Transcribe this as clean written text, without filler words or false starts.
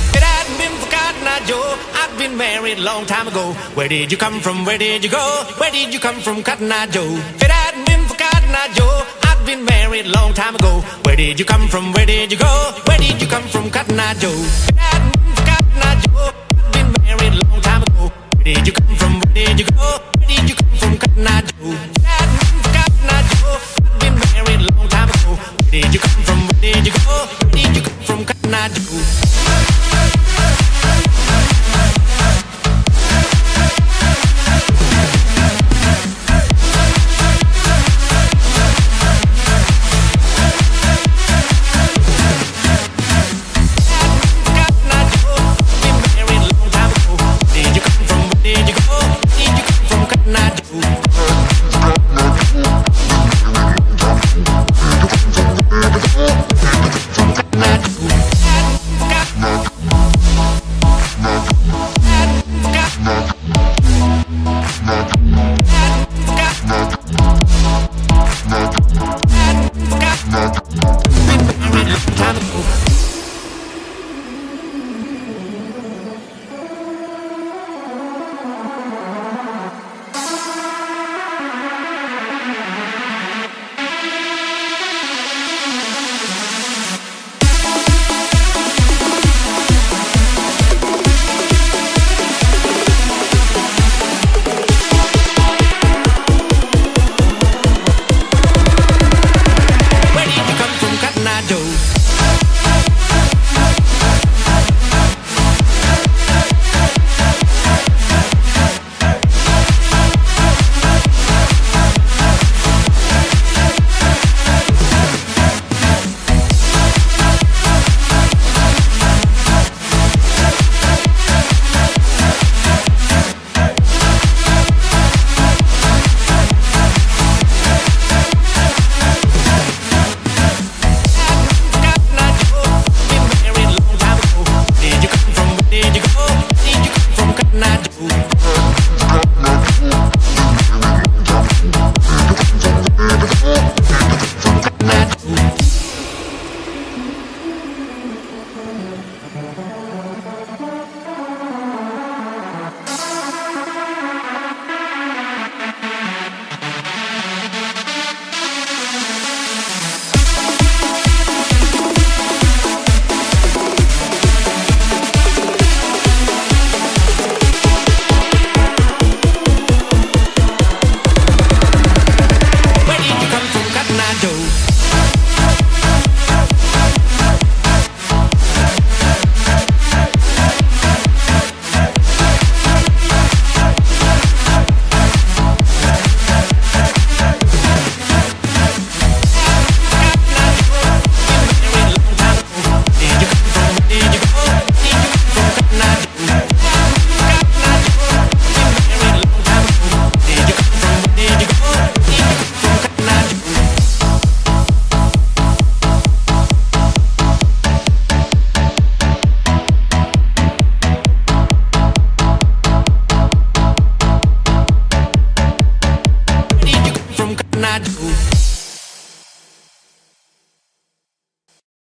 If it hadn't been for Cotton Eye Joe, I'd been married a long time ago. Where did you come from? Where did you go? Where did you come from, Cotton Eye Joe? If it hadn't been for Cotton Eye Joe, I'd been married a long time ago. Where did you come from? Where did you go? Where did you come from, Cotton Eye Joe? If it hadn't been for Cotton Eye Joe, I'd been married a long time ago. Where did you come from? Where did you go? Where did you come from, Cotton Eye Joe?